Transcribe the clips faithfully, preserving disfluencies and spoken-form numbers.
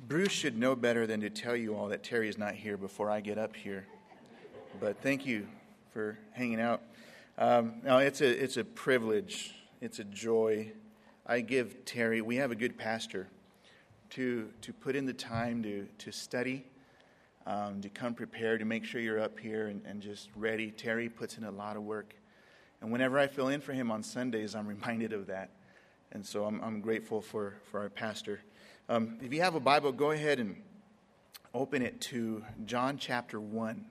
Bruce should know better than to tell you all that Terry is not here before I get up here. But thank you for hanging out. Um, now, it's a it's a privilege. It's a joy. I give Terry, we have a good pastor, to to put in the time to, to study, um, to come prepared, to make sure you're up here and, and just ready. Terry puts in a lot of work. And whenever I fill in for him on Sundays, I'm reminded of that. And so I'm, I'm grateful for, for our pastor. Um, if you have a Bible, go ahead and open it to John chapter one.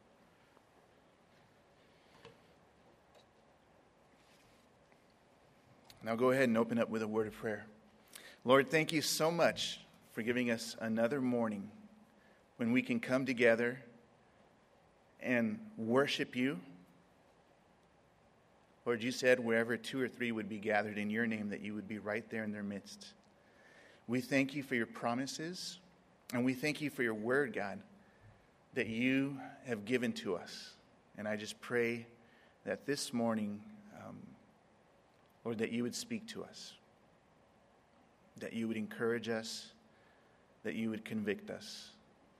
Now go ahead and open up with a word of prayer. Lord, thank you so much for giving us another morning when we can come together and worship you. Lord, you said wherever two or three would be gathered in your name, that you would be right there in their midst. We thank you for your promises, and we thank you for your word, God, that you have given to us. And I just pray that this morning, um, Lord, that you would speak to us, that you would encourage us, that you would convict us.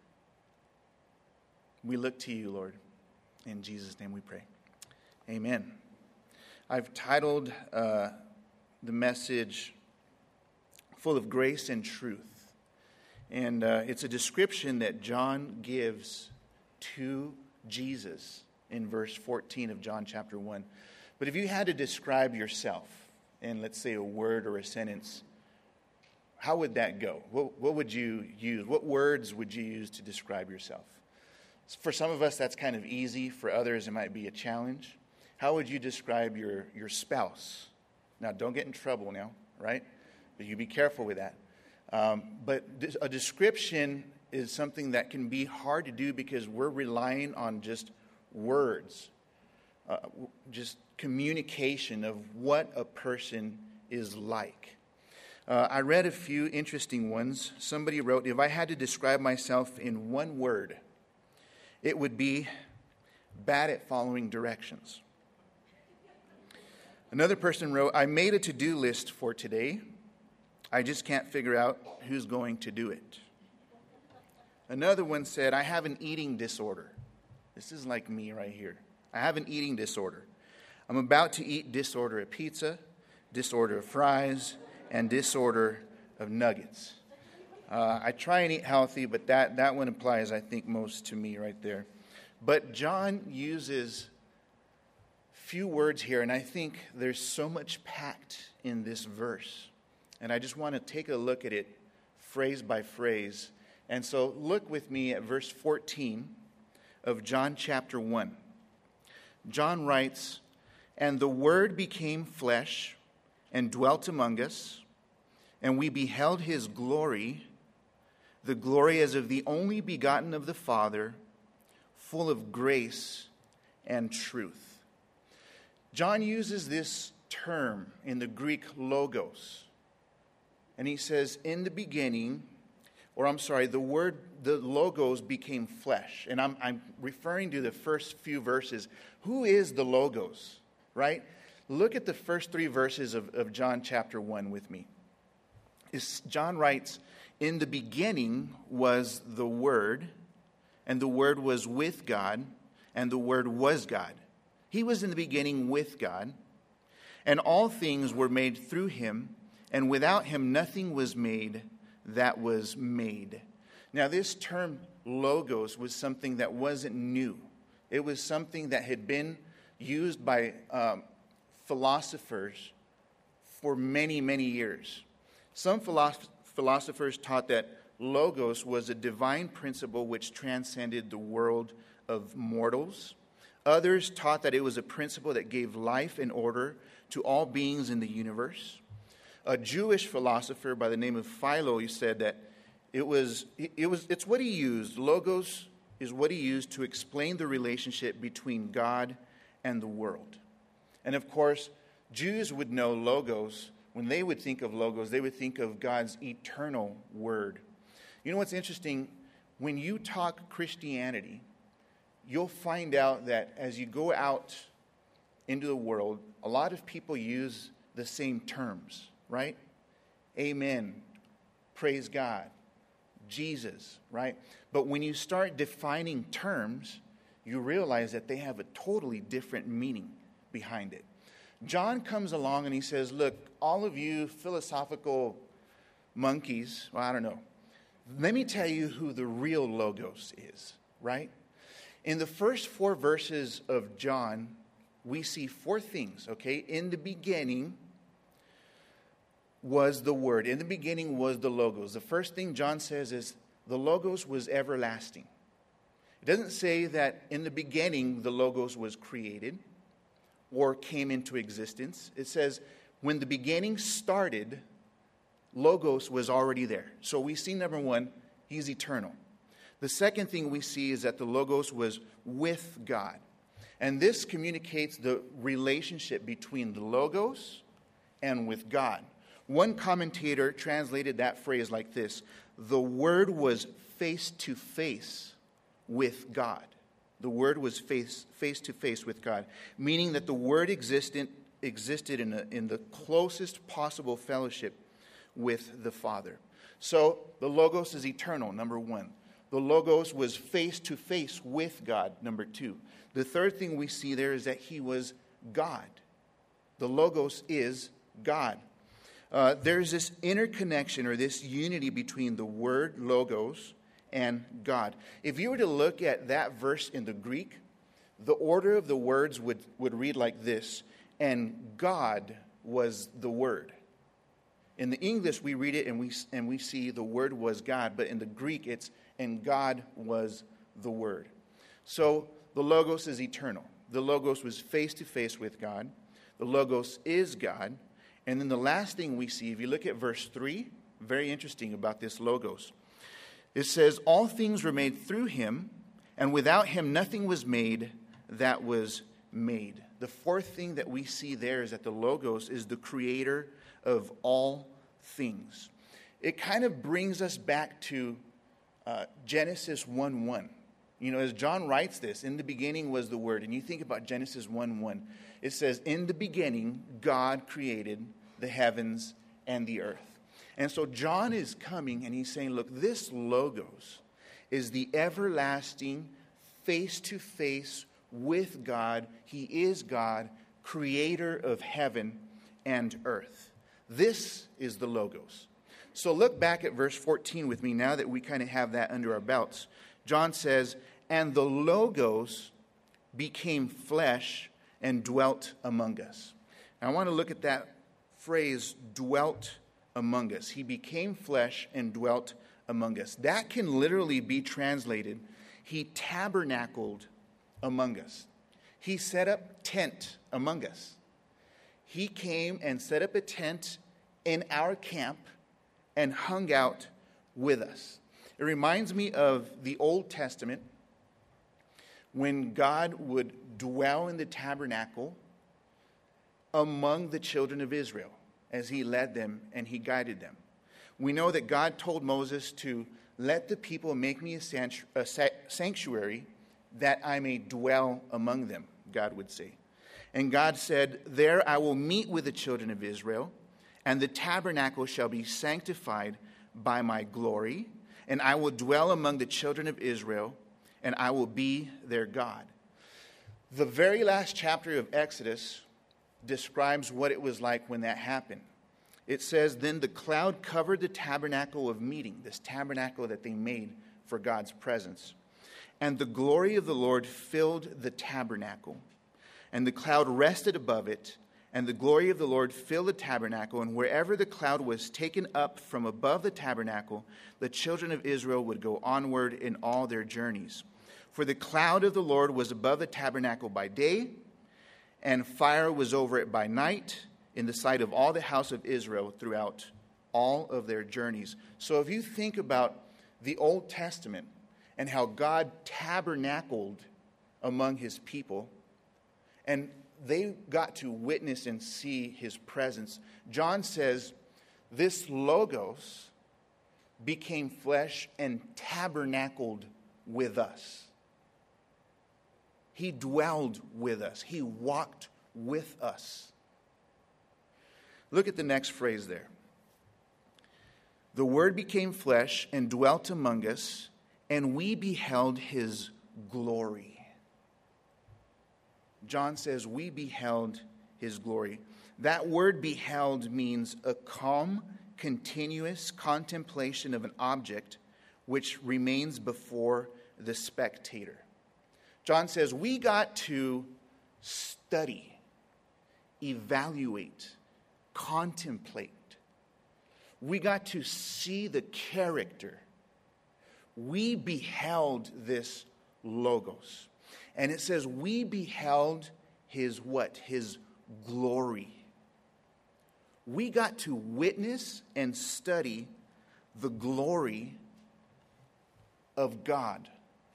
We look to you, Lord. In Jesus' name we pray. Amen. I've titled uh, the message, Full of Grace and Truth. And uh, it's a description that John gives to Jesus in verse fourteen of John chapter one. But if you had to describe yourself in, let's say, a word or a sentence, how would that go? What, what would you use? What words would you use to describe yourself? For some of us, that's kind of easy. For others, it might be a challenge. How would you describe your, your spouse? Now, don't get in trouble now, right? But you be careful with that. Um, but a description is something that can be hard to do because we're relying on just words, uh, just communication of what a person is like. Uh, I read a few interesting ones. Somebody wrote, if I had to describe myself in one word, it would be bad at following directions. Another person wrote, I made a to-do list for today. I just can't figure out who's going to do it. Another one said, I have an eating disorder. This is like me right here. I have an eating disorder. I'm about to eat disorder of pizza, disorder of fries, and disorder of nuggets. Uh, I try and eat healthy, but that, that one applies, I think, most to me right there. But John uses few words here, and I think there's so much packed in this verse. And I just want to take a look at it phrase by phrase. And so look with me at verse fourteen of John chapter one. John writes, and the Word became flesh and dwelt among us, and we beheld his glory, the glory as of the only begotten of the Father, full of grace and truth. John uses this term in the Greek logos. And he says, in the beginning, or I'm sorry, the word, the logos became flesh. And I'm, I'm referring to the first few verses. Who is the logos, right? Look at the first three verses of, of John chapter one with me. It's, John writes, in the beginning was the Word, and the Word was with God, and the Word was God. He was in the beginning with God, and all things were made through him, and without him nothing was made that was made. Now, this term logos was something that wasn't new. It was something that had been used by um, philosophers for many, many years. Some philosoph- philosophers taught that logos was a divine principle which transcended the world of mortals. Others taught that it was a principle that gave life and order to all beings in the universe. A Jewish philosopher by the name of Philo said that it was, it was, it's what he used. Logos is what he used to explain the relationship between God and the world. And of course, Jews would know logos. When they would think of logos, they would think of God's eternal word. You know what's interesting? When you talk Christianity, you'll find out that as you go out into the world, a lot of people use the same terms, right? Amen. Praise God. Jesus, right? But when you start defining terms, you realize that they have a totally different meaning behind it. John comes along and he says, look, all of you philosophical monkeys, well, I don't know. Let me tell you who the real Logos is, right? In the first four verses of John, we see four things, okay? In the beginning was the Word. In the beginning was the Logos. The first thing John says is the Logos was everlasting. It doesn't say that in the beginning the Logos was created or came into existence. It says when the beginning started, Logos was already there. So we see, number one, he's eternal. The second thing we see is that the Logos was with God. And this communicates the relationship between the Logos and with God. One commentator translated that phrase like this: the Word was face to face with God. The Word was face, face to face with God, meaning that the Word existed, existed in, a, in the closest possible fellowship with the Father. So the Logos is eternal, number one. The Logos was face to face with God, number two. The third thing we see there is that he was God. The Logos is God. Uh, there's this interconnection or this unity between the word Logos and God. If you were to look at that verse in the Greek, the order of the words would, would read like this: and God was the Word. In the English, we read it and we and we see the Word was God, but in the Greek, it's and God was the Word. So the Logos is eternal. The Logos was face to face with God. The Logos is God. And then the last thing we see, if you look at verse three, very interesting about this Logos. It says, all things were made through him, and without him nothing was made that was made. The fourth thing that we see there is that the Logos is the creator of all things. It kind of brings us back to uh, Genesis one one. You know, as John writes this, in the beginning was the Word. And you think about Genesis one one. It says, in the beginning, God created the heavens and the earth. And so John is coming and he's saying, look, this Logos is the everlasting, face-to-face with God. He is God, creator of heaven and earth. This is the Logos. So look back at verse fourteen with me now that we kind of have that under our belts. John says, and the Logos became flesh and dwelt among us. Now, I want to look at that phrase, dwelt among us. He became flesh and dwelt among us. That can literally be translated, he tabernacled among us. He set up tent among us. He came and set up a tent in our camp and hung out with us. It reminds me of the Old Testament when God would dwell in the tabernacle among the children of Israel as he led them and he guided them. We know that God told Moses to let the people make me a sanctuary that I may dwell among them, God would say. And God said, there I will meet with the children of Israel, and the tabernacle shall be sanctified by my glory, and I will dwell among the children of Israel, and I will be their God. The very last chapter of Exodus describes what it was like when that happened. It says, then the cloud covered the tabernacle of meeting, this tabernacle that they made for God's presence. And the glory of the Lord filled the tabernacle. And the cloud rested above it, and the glory of the Lord filled the tabernacle. And wherever the cloud was taken up from above the tabernacle, the children of Israel would go onward in all their journeys. For the cloud of the Lord was above the tabernacle by day, and fire was over it by night, in the sight of all the house of Israel throughout all of their journeys. So if you think about the Old Testament and how God tabernacled among his people, and they got to witness and see his presence, John says this Logos became flesh and tabernacled with us. He dwelled with us. He walked with us. Look at the next phrase there. The Word became flesh and dwelt among us, and we beheld his glory. John says, we beheld his glory. That word beheld means a calm, continuous contemplation of an object which remains before the spectator. John says, we got to study, evaluate, contemplate. We got to see the character. We beheld this Logos. And it says, we beheld his what? His glory. We got to witness and study the glory of God.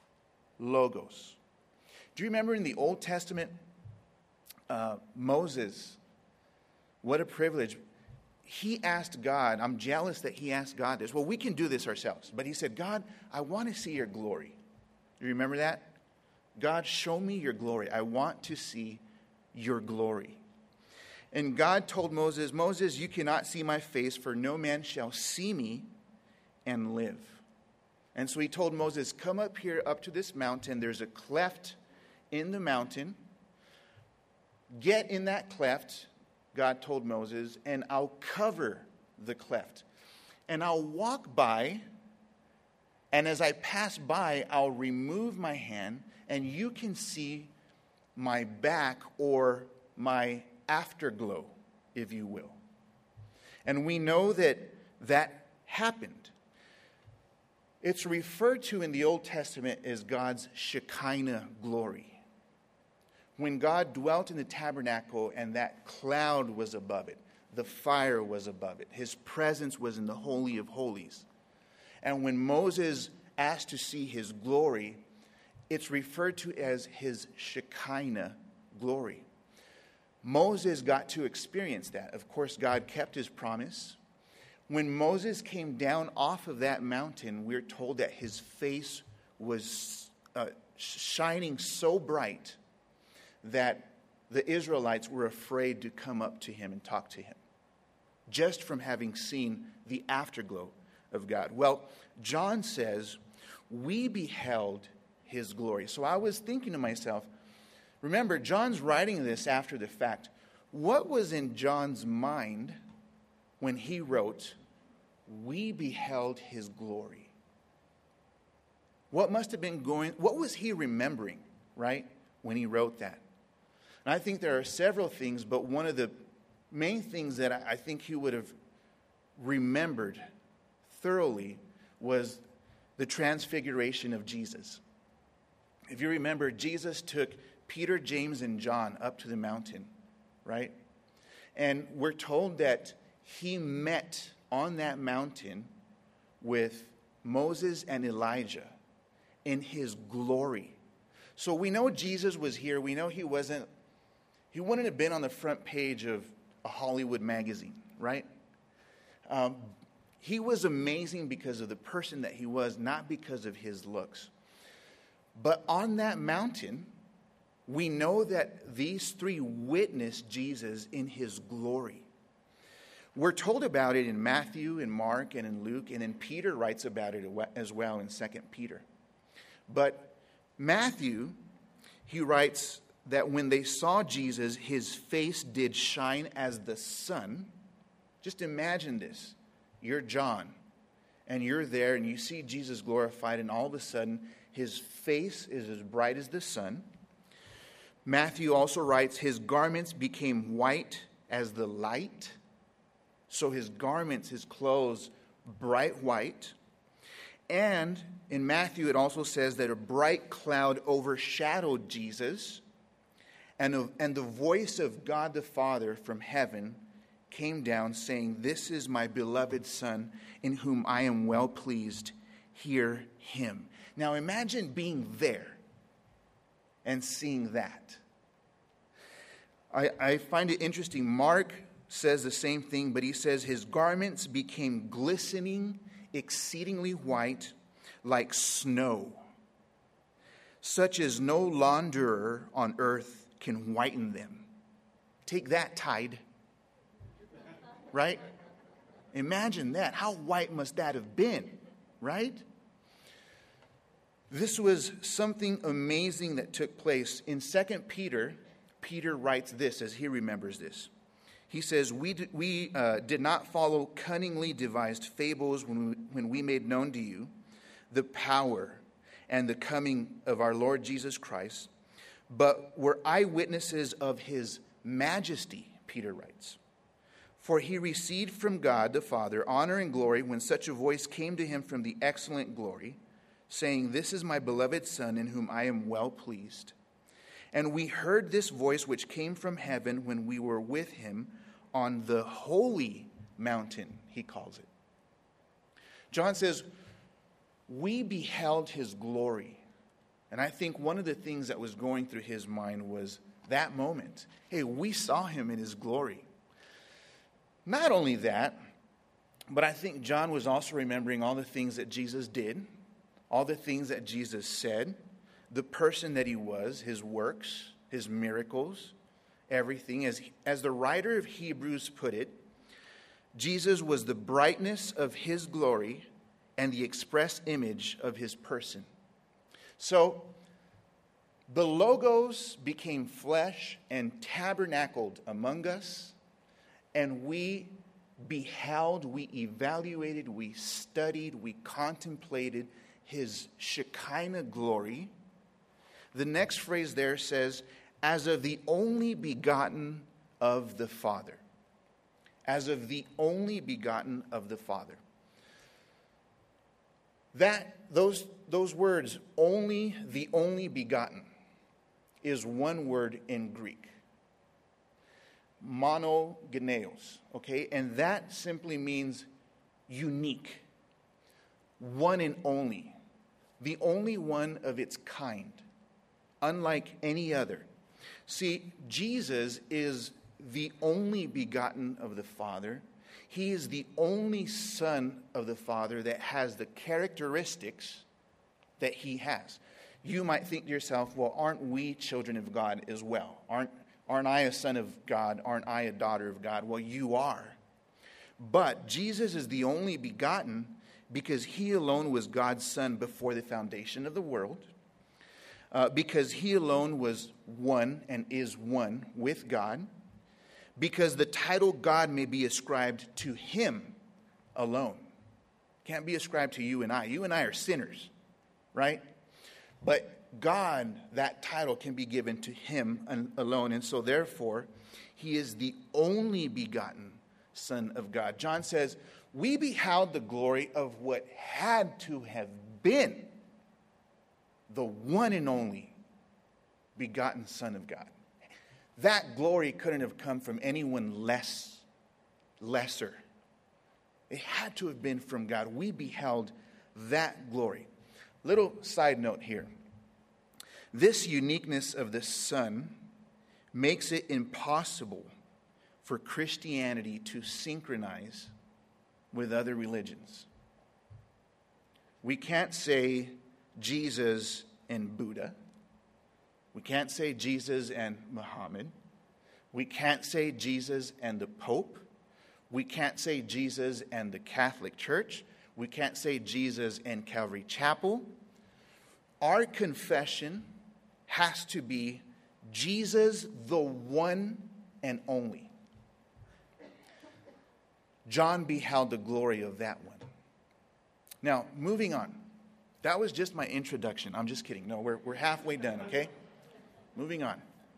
Logos. Do you remember in the Old Testament, uh, Moses, what a privilege. He asked God, I'm jealous that he asked God this. Well, we can do this ourselves. But he said, God, I want to see your glory. You remember that? God, show me your glory. I want to see your glory. And God told Moses, Moses, you cannot see my face, for no man shall see me and live. And so he told Moses, come up here, up to this mountain. There's a cleft in the mountain. Get in that cleft, God told Moses, and I'll cover the cleft. And I'll walk by, and as I pass by, I'll remove my hand, and you can see my back or my afterglow, if you will. And we know that that happened. It's referred to in the Old Testament as God's Shekinah glory. When God dwelt in the tabernacle and that cloud was above it, the fire was above it, his presence was in the Holy of Holies. And when Moses asked to see his glory, it's referred to as his Shekinah glory. Moses got to experience that. Of course, God kept his promise. When Moses came down off of that mountain, we're told that his face was uh, shining so bright that the Israelites were afraid to come up to him and talk to him, just from having seen the afterglow of God. Well, John says, we beheld his glory. So I was thinking to myself, remember, John's writing this after the fact. What was in John's mind when he wrote, we beheld his glory? What must have been going, what was he remembering, right, when he wrote that? And I think there are several things, but one of the main things that I think he would have remembered thoroughly was the transfiguration of Jesus. If you remember, Jesus took Peter, James, and John up to the mountain, right? And we're told that he met on that mountain with Moses and Elijah in his glory. So we know Jesus was here. We know he wasn't, he wouldn't have been on the front page of a Hollywood magazine, right? Um, he was amazing because of the person that he was, not because of his looks. But on that mountain, we know that these three witnessed Jesus in his glory. We're told about it in Matthew, in Mark, and in Luke, and then Peter writes about it as well in Second Peter. But Matthew, he writes that when they saw Jesus, his face did shine as the sun. Just imagine this. You're John, and you're there, and you see Jesus glorified, and all of a sudden, his face is as bright as the sun. Matthew also writes, his garments became white as the light. So his garments, his clothes, bright white. And in Matthew, it also says that a bright cloud overshadowed Jesus. And, and the voice of God the Father from heaven came down saying, this is my beloved Son, in whom I am well pleased. Hear him. Now imagine being there and seeing that. I, I find it interesting. Mark says the same thing, but he says his garments became glistening, exceedingly white, like snow, such as no launderer on earth can whiten them. Take that, Tide. Right? Imagine that. How white must that have been, right? This was something amazing that took place. In Second Peter, Peter writes this as he remembers this. He says, we, did, we uh, did not follow cunningly devised fables when we, when we made known to you the power and the coming of our Lord Jesus Christ, but were eyewitnesses of his majesty, Peter writes. For he received from God the Father honor and glory when such a voice came to him from the excellent glory, saying, this is my beloved Son in whom I am well pleased. And we heard this voice which came from heaven when we were with him on the holy mountain, he calls it. John says, we beheld his glory. And I think one of the things that was going through his mind was that moment. Hey, we saw him in his glory. Not only that, but I think John was also remembering all the things that Jesus did, all the things that Jesus said, the person that he was, his works, his miracles, everything. As, as the writer of Hebrews put it, Jesus was the brightness of his glory and the express image of his person. So, the Logos became flesh and tabernacled among us. And we beheld, we evaluated, we studied, we contemplated his Shekinah glory. The next phrase there says, as of the only begotten of the Father. As of the only begotten of the Father. That, those, those words, only, the only begotten, is one word in Greek. Monogeneos, okay? And that simply means unique, one and only, the only one of its kind, unlike any other. See, Jesus is the only begotten of the Father. He is the only Son of the Father that has the characteristics that he has. You might think to yourself, well, aren't we children of God as well? Aren't Aren't I a son of God? Aren't I a daughter of God? Well, you are. But Jesus is the only begotten because he alone was God's son before the foundation of the world. Uh, because he alone was one and is one with God. Because the title God may be ascribed to him alone. Can't be ascribed to you and I. You and I are sinners, right? But God, that title can be given to him alone. And so therefore, he is the only begotten Son of God. John says, we beheld the glory of what had to have been the one and only begotten Son of God. That glory couldn't have come from anyone less, lesser. It had to have been from God. We beheld that glory. Little side note here. This uniqueness of the Son makes it impossible for Christianity to synchronize with other religions. We can't say Jesus and Buddha. We can't say Jesus and Muhammad. We can't say Jesus and the Pope. We can't say Jesus and the Catholic Church. We can't say Jesus and Calvary Chapel. Our confession has to be Jesus, the one and only. John beheld the glory of that one. Now, moving on. That was just my introduction. I'm just kidding. No, we're, we're halfway done, okay? Moving on.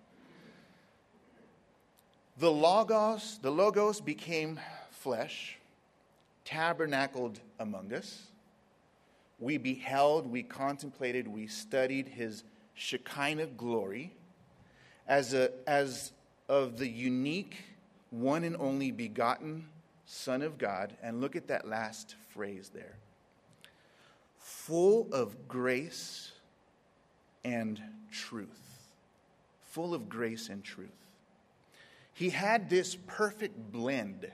The Logos, the Logos became flesh, tabernacled among us. We beheld, we contemplated, we studied his Shekinah glory as a as of the unique, one and only begotten Son of God. And look at that last phrase there. Full of grace and truth. Full of grace and truth. He had this perfect blend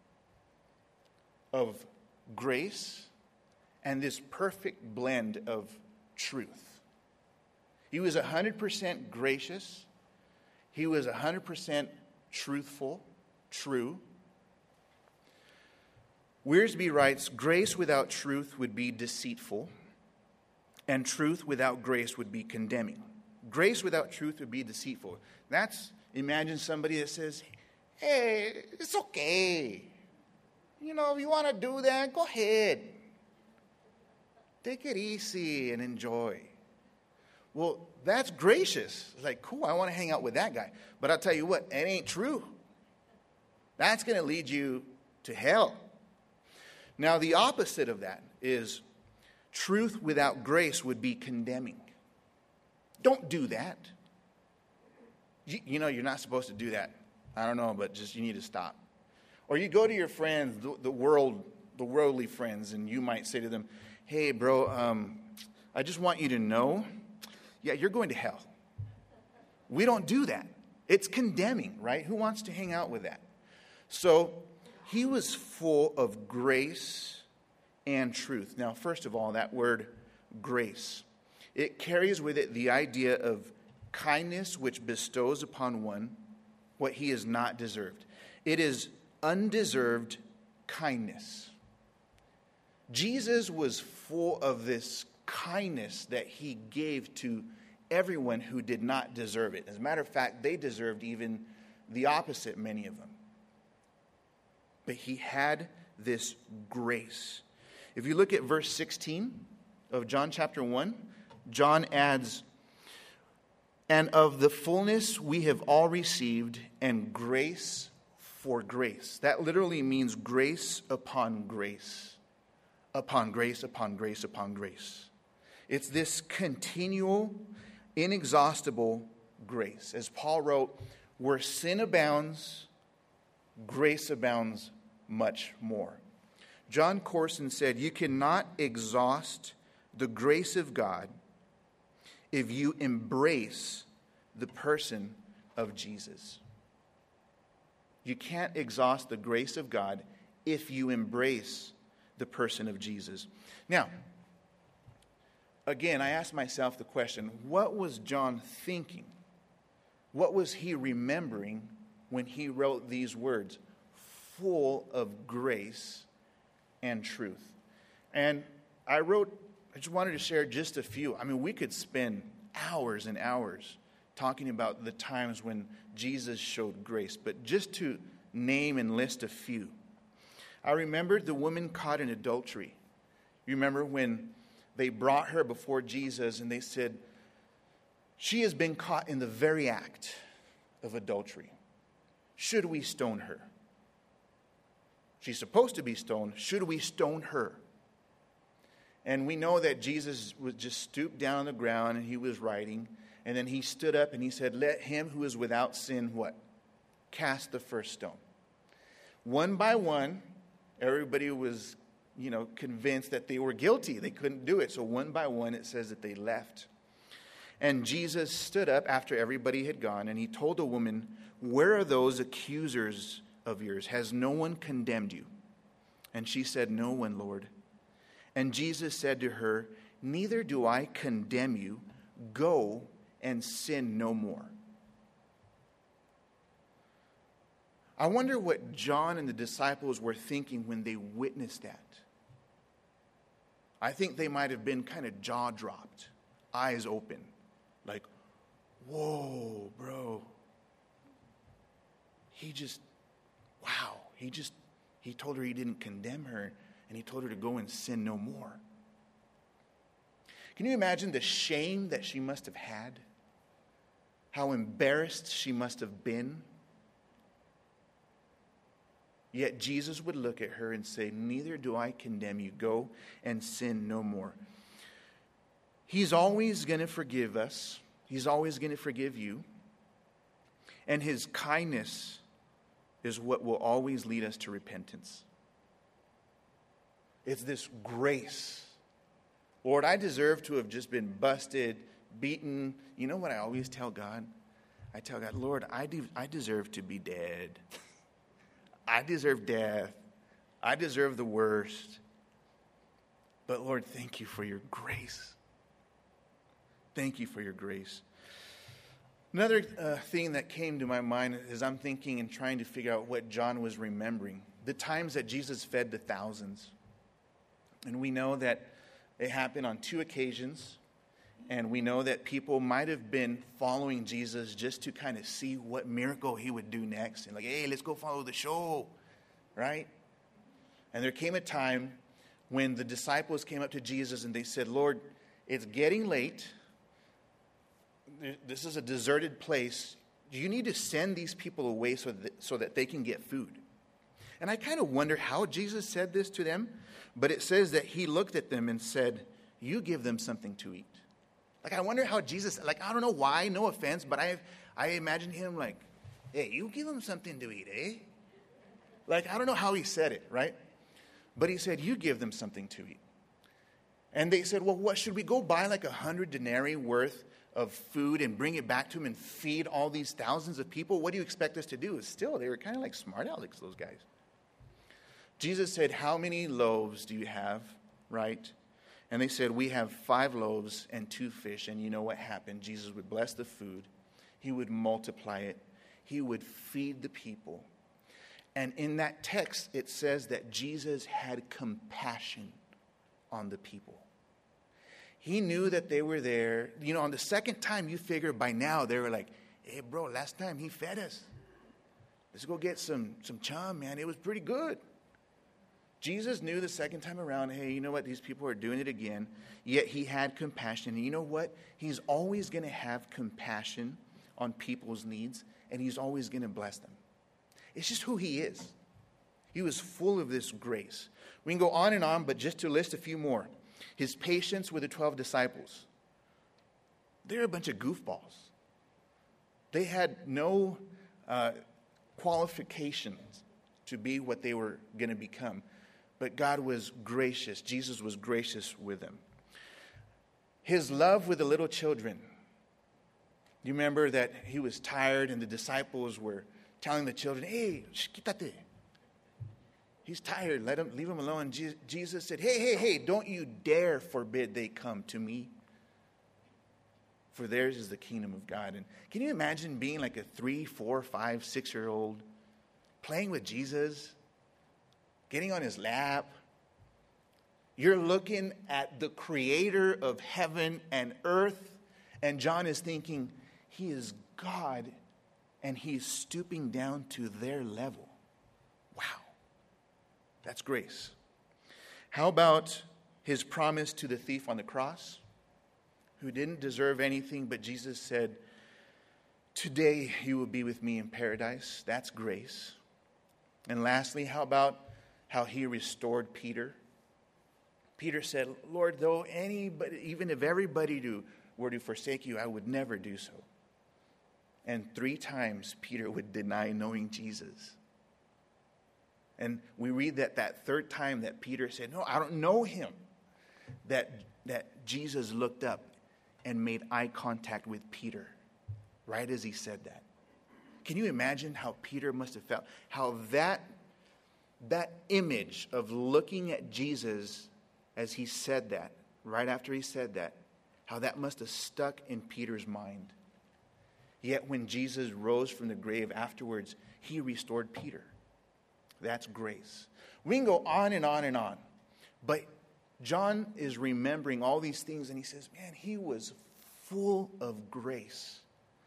of grace and this perfect blend of truth. He was one hundred percent gracious. He was one hundred percent truthful, true. Wiersbe writes, grace without truth would be deceitful, and truth without grace would be condemning. Grace without truth would be deceitful. That's, imagine somebody that says, hey, it's okay. You know, if you want to do that, go ahead. Take it easy and enjoy. Well, that's gracious. It's like, cool, I want to hang out with that guy. But I'll tell you what, it ain't true. That's going to lead you to hell. Now, the opposite of that is truth without grace would be condemning. Don't do that. You, you know, you're not supposed to do that. I don't know, but just you need to stop. Or you go to your friends, the, the world, the worldly friends, and you might say to them, hey, bro, um, I just want you to know, yeah, you're going to hell. We don't do that. It's condemning, right? Who wants to hang out with that? So he was full of grace and truth. Now, first of all, that word grace, it carries with it the idea of kindness which bestows upon one what he has not deserved. It is undeserved kindness. Jesus was full of this kindness that he gave to everyone who did not deserve it. As a matter of fact, they deserved even the opposite, many of them. But he had this grace. If you look at verse sixteen of John chapter one, John adds, and of the fullness we have all received, and grace for grace. That literally means grace upon grace. Upon grace, upon grace, upon grace. It's this continual, inexhaustible grace. As Paul wrote, where sin abounds, grace abounds much more. John Corson said, you cannot exhaust the grace of God if you embrace the person of Jesus. You can't exhaust the grace of God if you embrace the person of Jesus. Now, again, I asked myself the question, what was John thinking? What was he remembering when he wrote these words? Full of grace and truth. And I wrote, I just wanted to share just a few. I mean, we could spend hours and hours talking about the times when Jesus showed grace, but just to name and list a few. I remembered the woman caught in adultery. You remember when they brought her before Jesus and they said, she has been caught in the very act of adultery. Should we stone her? She's supposed to be stoned. Should we stone her? And we know that Jesus was just stooped down on the ground and he was writing. And then he stood up and he said, let him who is without sin, what? Cast the first stone. One by one, everybody was, you know, convinced that they were guilty. They couldn't do it. So one by one, it says that they left. And Jesus stood up after everybody had gone and he told the woman, where are those accusers of yours? Has no one condemned you? And she said, no one, Lord. And Jesus said to her, neither do I condemn you. Go and sin no more. I wonder what John and the disciples were thinking when they witnessed that. I think they might have been kind of jaw-dropped, eyes open, like, whoa, bro. He just, wow, he just, he told her he didn't condemn her, and he told her to go and sin no more. Can you imagine the shame that she must have had? How embarrassed she must have been? Yet Jesus would look at her and say, neither do I condemn you. Go and sin no more. He's always going to forgive us. He's always going to forgive you. And his kindness is what will always lead us to repentance. It's this grace. Lord, I deserve to have just been busted, beaten. You know what I always tell God? I tell God, Lord, I, de- I deserve to be dead. I deserve death. I deserve the worst. But Lord, thank you for your grace. Thank you for your grace. Another uh, thing that came to my mind as I'm thinking and trying to figure out what John was remembering. the times that Jesus fed the thousands. And we know that it happened on two occasions. And we know that people might have been following Jesus just to kind of see what miracle he would do next. And like, hey, let's go follow the show, right? And there came a time when the disciples came up to Jesus and they said, Lord, it's getting late. This is a deserted place. You need to send these people away so that, so that they can get food. And I kind of wonder how Jesus said this to them. But it says that he looked at them and said, you give them something to eat. Like, I wonder how Jesus, like, I don't know why, no offense, but I I imagine him like, hey, you give them something to eat, eh? Like, I don't know how he said it, right? But he said, you give them something to eat. And they said, well, what, should we go buy like a hundred denarii worth of food and bring it back to him and feed all these thousands of people? What do you expect us to do? Still, they were kind of like smart alecks, those guys. Jesus said, how many loaves do you have, right? And they said, we have five loaves and two fish. And you know what happened? Jesus would bless the food. He would multiply it. He would feed the people. And in that text, it says that Jesus had compassion on the people. He knew that they were there. You know, on the second time, you figure by now, they were like, hey, bro, last time he fed us. Let's go get some, some chum, man. It was pretty good. Jesus knew the second time around, hey, you know what? These people are doing it again. Yet he had compassion. And you know what? He's always going to have compassion on people's needs, and he's always going to bless them. It's just who he is. He was full of this grace. We can go on and on, but just to list a few more. His patience with the twelve disciples. They're a bunch of goofballs. They had no uh, qualifications to be what they were going to become. But God was gracious. Jesus was gracious with them. His love with the little children. You remember that he was tired and the disciples were telling the children, hey, quítate. He's tired. Let him, leave him alone. Je- Jesus said, hey, hey, hey, don't you dare forbid they come to me. For theirs is the kingdom of God. And can you imagine being like a three, four, five, six-year-old playing with Jesus, getting on his lap? You're looking at the creator of heaven and earth, and John is thinking, he is God, and he's stooping down to their level. Wow. That's grace. How about his promise to the thief on the cross, who didn't deserve anything, but Jesus said, today you will be with me in paradise. That's grace. And lastly, how about how he restored Peter? Peter said, Lord, though anybody, even if everybody do, were to forsake you, I would never do so. And three times Peter would deny knowing Jesus. And we read that that third time that Peter said, no, I don't know him. That, that Jesus looked up and made eye contact with Peter right as he said that. Can you imagine how Peter must have felt? How that, that image of looking at Jesus as he said that, right after he said that, how that must have stuck in Peter's mind. Yet when Jesus rose from the grave afterwards, he restored Peter. That's grace. We can go on and on and on. But John is remembering all these things and he says, man, he was full of grace.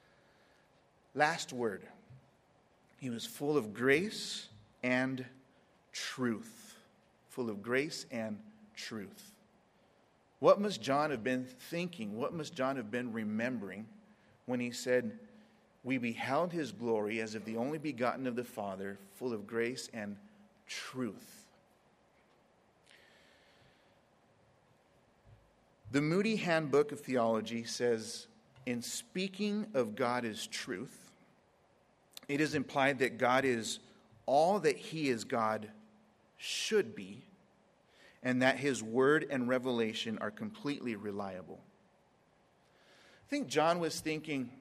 Last word. He was full of grace and truth. Full of grace and truth. What must John have been thinking? What must John have been remembering when he said, we beheld his glory as of the only begotten of the Father, full of grace and truth? The Moody Handbook of Theology says, in speaking of God as truth, it is implied that God is all that he as God should be, and that his word and revelation are completely reliable. I think John was thinking,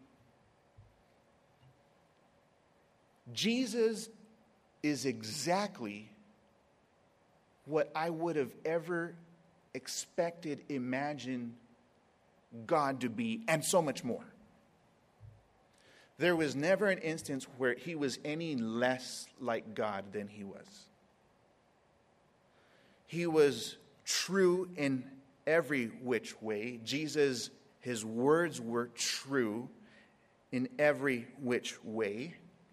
Jesus is exactly what I would have ever expected, imagined God to be, and so much more. There was never an instance where he was any less like God than he was. He was true in every which way. Jesus, his words were true in every which way.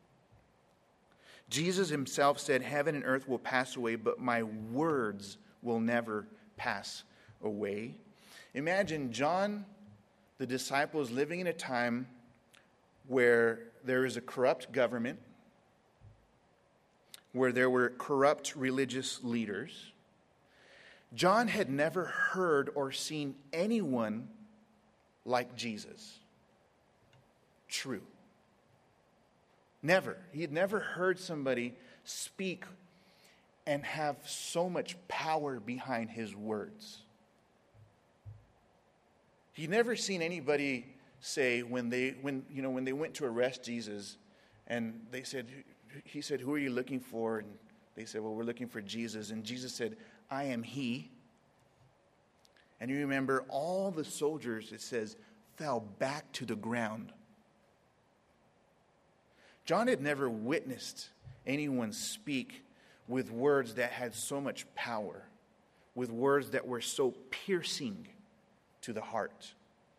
Jesus himself said, heaven and earth will pass away, but my words will never pass away. Imagine John, the disciples, living in a time where there is a corrupt government, where there were corrupt religious leaders. John had never heard or seen anyone like Jesus. True. Never. He had never heard somebody speak and have so much power behind his words. He'd never seen anybody say when they when you know when they went to arrest Jesus, and they said, he said, "Who are you looking for?" And they said, "Well, we're looking for Jesus." And Jesus said, "I am he." And you remember all the soldiers, it says, fell back to the ground. John had never witnessed anyone speak with words that had so much power, with words that were so piercing to the heart.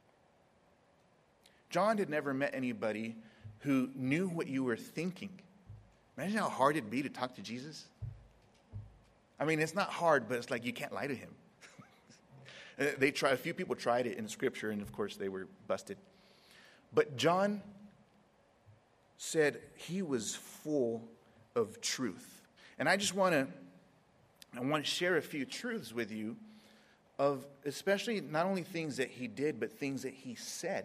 John had never met anybody who knew what you were thinking. Imagine how hard it'd be to talk to Jesus. I mean, it's not hard, but it's like you can't lie to him. They try. A few people tried it in Scripture, and of course they were busted. But John said he was full of truth. And I just want to I want to share a few truths with you of especially not only things that he did, but things that he said.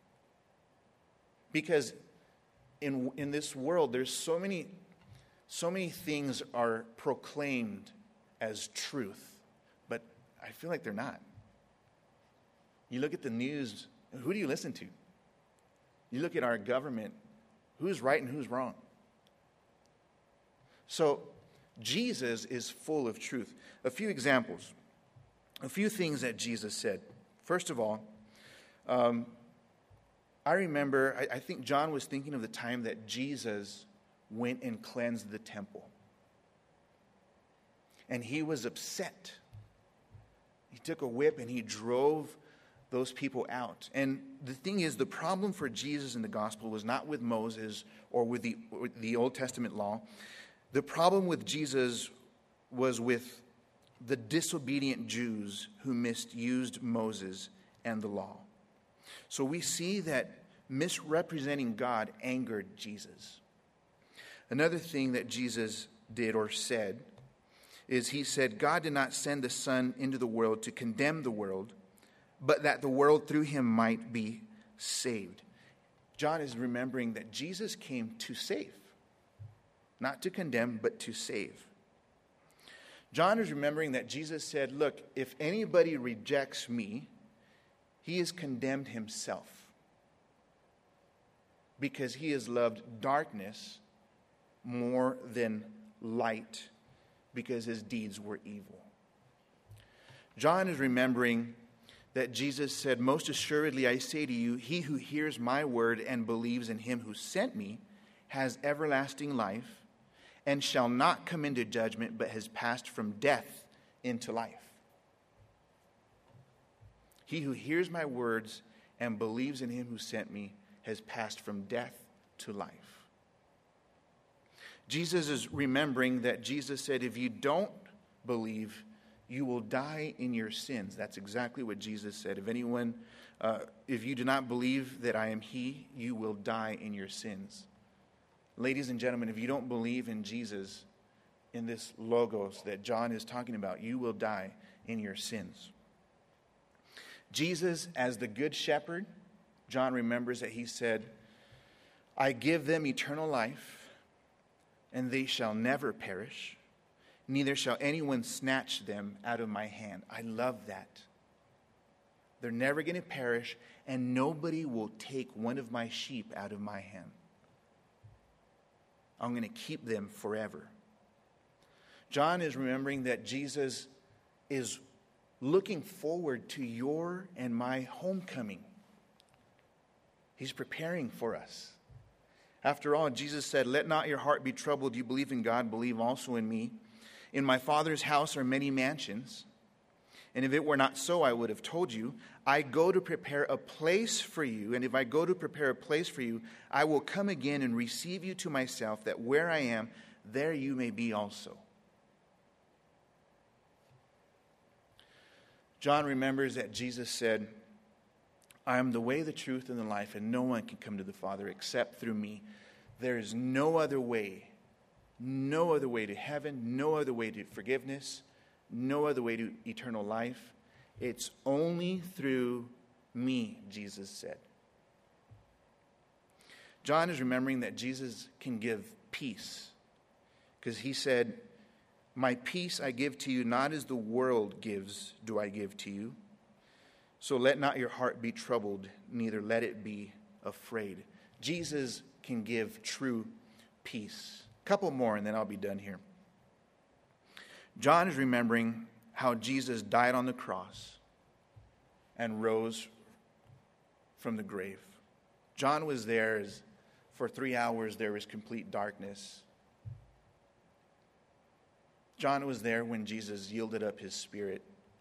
Because in in this world, there's so many so many things are proclaimed as truth, but I feel like they're not. You look at the news, who do you listen to? You look at our government, who's right and who's wrong? So, Jesus is full of truth. A few examples, a few things that Jesus said. First of all, um, I remember, I, I think John was thinking of the time that Jesus went and cleansed the temple. And he was upset. He took a whip and he drove those people out. And the thing is, the problem for Jesus in the gospel was not with Moses or with the, or the Old Testament law. The problem with Jesus was with the disobedient Jews who misused Moses and the law. So we see that misrepresenting God angered Jesus. Another thing that Jesus did or said is he said, God did not send the Son into the world to condemn the world, but that the world through him might be saved. John is remembering that Jesus came to save. Not to condemn, but to save. John is remembering that Jesus said, look, if anybody rejects me, he has condemned himself. Because he has loved darkness more than light, because his deeds were evil. John is remembering that Jesus said, most assuredly I say to you, he who hears my word and believes in him who sent me has everlasting life and shall not come into judgment, but has passed from death into life. He who hears my words and believes in him who sent me has passed from death to life. Jesus is remembering that Jesus said, if you don't believe, you will die in your sins. That's exactly what Jesus said. If anyone, uh, if you do not believe that I am he, you will die in your sins. Ladies and gentlemen, if you don't believe in Jesus, in this logos that John is talking about, you will die in your sins. Jesus, as the good shepherd, John remembers that he said, I give them eternal life, and they shall never perish, neither shall anyone snatch them out of my hand. I love that. They're never going to perish, and nobody will take one of my sheep out of my hand. I'm going to keep them forever. John is remembering that Jesus is looking forward to your and my homecoming. He's preparing for us. After all, Jesus said, let not your heart be troubled. You believe in God, believe also in me. In my Father's house are many mansions, and if it were not so, I would have told you. I go to prepare a place for you, and if I go to prepare a place for you, I will come again and receive you to myself, that where I am, there you may be also. John remembers that Jesus said, I am the way, the truth, and the life, and no one can come to the Father except through me. There is no other way, no other way to heaven, no other way to forgiveness, no other way to eternal life. It's only through me, Jesus said. John is remembering that Jesus can give peace, because he said, my peace I give to you, not as the world gives do I give to you. So let not your heart be troubled, neither let it be afraid. Jesus can give true peace. A couple more and then I'll be done here. John is remembering how Jesus died on the cross and rose from the grave. John was there as for three hours there was complete darkness. John was there when Jesus yielded up his spirit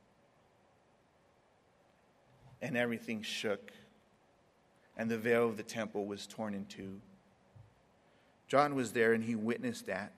and everything shook and the veil of the temple was torn in two. John was there and he witnessed that.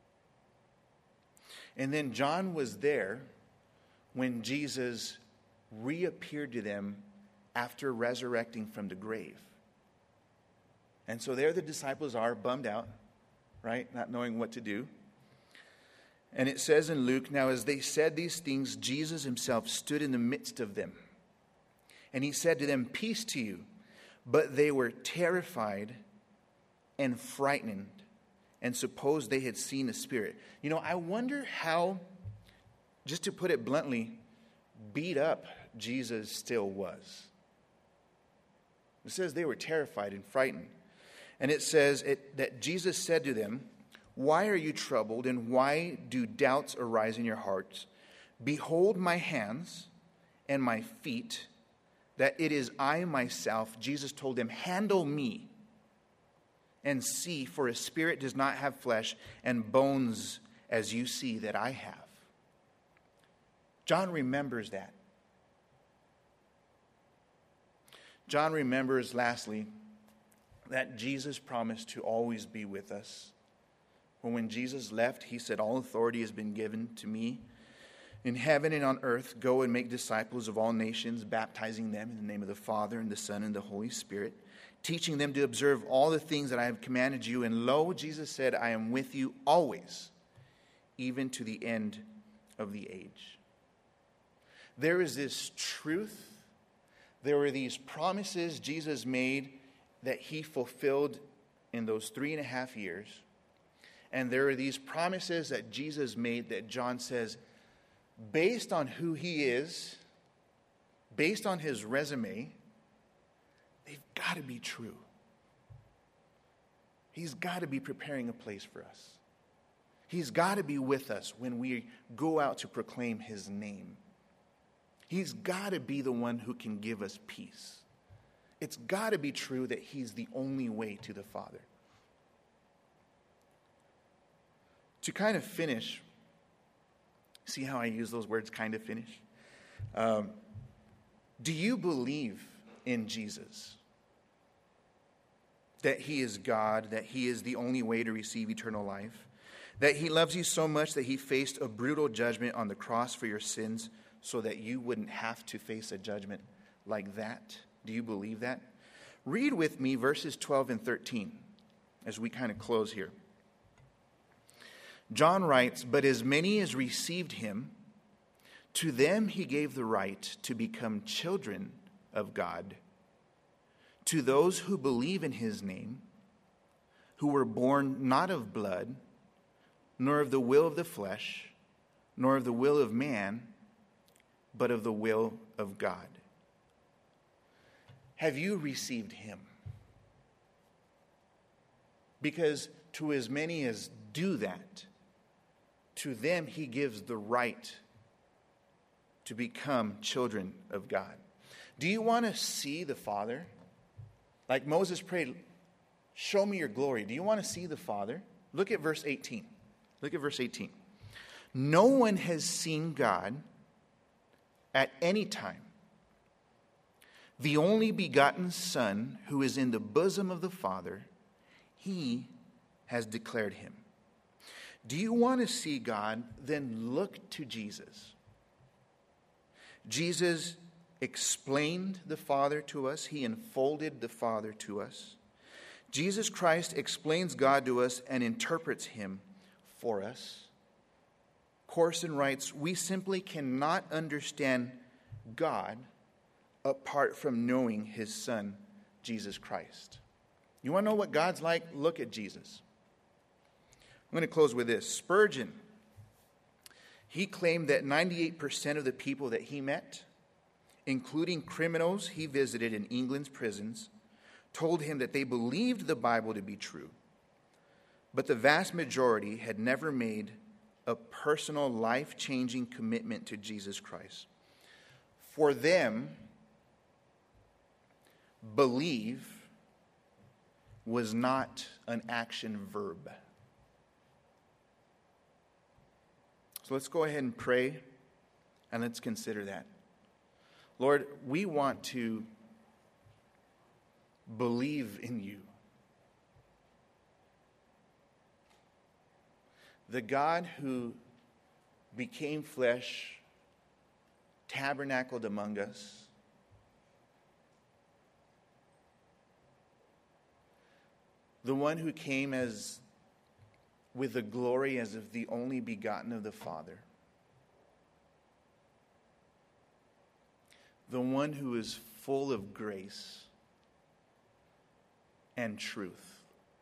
And then John was there when Jesus reappeared to them after resurrecting from the grave. And so there the disciples are bummed out, right? Not knowing what to do. And it says in Luke, now as they said these things, Jesus himself stood in the midst of them. And he said to them, peace to you. But they were terrified and frightened and supposed they had seen a spirit. You know, I wonder how, just to put it bluntly, beat up Jesus still was. It says they were terrified and frightened. And it says it, that Jesus said to them, why are you troubled, and why do doubts arise in your hearts? Behold my hands and my feet, that it is I myself. Jesus told them, handle me and see, for a spirit does not have flesh and bones as you see that I have. John remembers that. John remembers, lastly, that Jesus promised to always be with us. When Jesus left, he said, all authority has been given to me in heaven and on earth. Go and make disciples of all nations, baptizing them in the name of the Father and the Son and the Holy Spirit, teaching them to observe all the things that I have commanded you. And lo, Jesus said, I am with you always, even to the end of the age. There is this truth. There were these promises Jesus made that he fulfilled in those three and a half years. And there are these promises that Jesus made that John says, based on who he is, based on his resume, they've got to be true. He's got to be preparing a place for us. He's got to be with us when we go out to proclaim his name. He's got to be the one who can give us peace. It's got to be true that he's the only way to the Father. To kind of finish, see how I use those words, kind of finish? Um, do you believe in Jesus? That he is God, that he is the only way to receive eternal life? That he loves you so much that he faced a brutal judgment on the cross for your sins so that you wouldn't have to face a judgment like that? Do you believe that? Read with me verses twelve and thirteen as we kind of close here. John writes, but as many as received him, to them he gave the right to become children of God. To those who believe in his name, who were born not of blood, nor of the will of the flesh, nor of the will of man, but of the will of God. Have you received him? Because to as many as do that, to them he gives the right to become children of God. Do you want to see the Father? Like Moses prayed, show me your glory. Do you want to see the Father? Look at verse eighteen. Look at verse eighteen. No one has seen God at any time. The only begotten Son, who is in the bosom of the Father, he has declared him. Do you want to see God? Then look to Jesus. Jesus explained the Father to us. He unfolded the Father to us. Jesus Christ explains God to us and interprets him for us. Corson writes, we simply cannot understand God apart from knowing his Son, Jesus Christ. You want to know what God's like? Look at Jesus. I'm going to close with this. Spurgeon, he claimed that ninety-eight percent of the people that he met, including criminals he visited in England's prisons, told him that they believed the Bible to be true, but the vast majority had never made a personal, life-changing commitment to Jesus Christ. For them, believe was not an action verb. So let's go ahead and pray, and let's consider that. Lord, we want to believe in you. The God who became flesh, tabernacled among us, the one who came as with the glory as of the only begotten of the Father, the one who is full of grace and truth.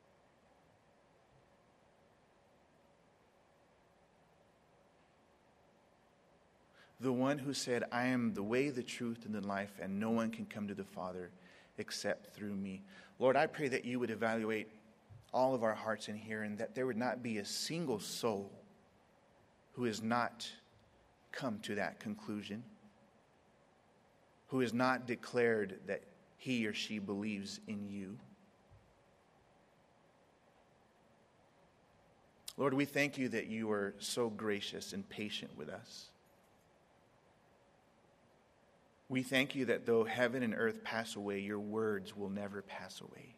The one who said, I am the way, the truth, and the life, and no one can come to the Father except through me. Lord, I pray that you would evaluate all of our hearts in here, and that there would not be a single soul who has not come to that conclusion, who has not declared that he or she believes in you. Lord, we thank you that you are so gracious and patient with us. We thank you that though heaven and earth pass away, your words will never pass away.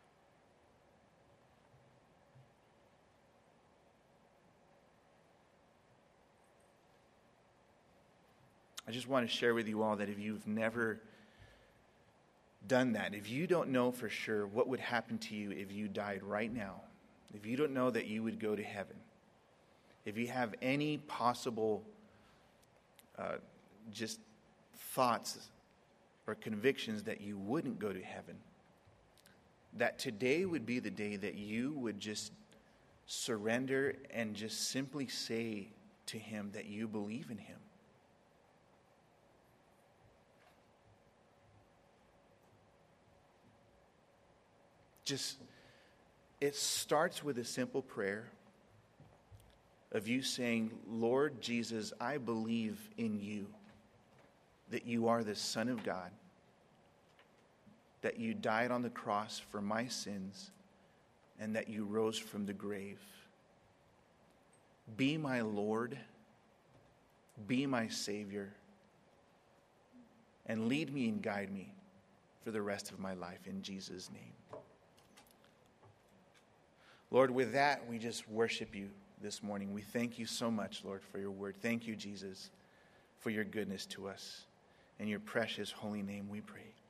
I just want to share with you all that if you've never done that, if you don't know for sure what would happen to you if you died right now, if you don't know that you would go to heaven, if you have any possible uh, just thoughts or convictions that you wouldn't go to heaven, that today would be the day that you would just surrender and just simply say to him that you believe in him. Just, it starts with a simple prayer of you saying, Lord Jesus, I believe in you, that you are the Son of God, that you died on the cross for my sins, and that you rose from the grave. Be my Lord, be my Savior, and lead me and guide me for the rest of my life in Jesus' name. Lord, with that, we just worship you this morning. We thank you so much, Lord, for your word. Thank you, Jesus, for your goodness to us. In your precious holy name we pray.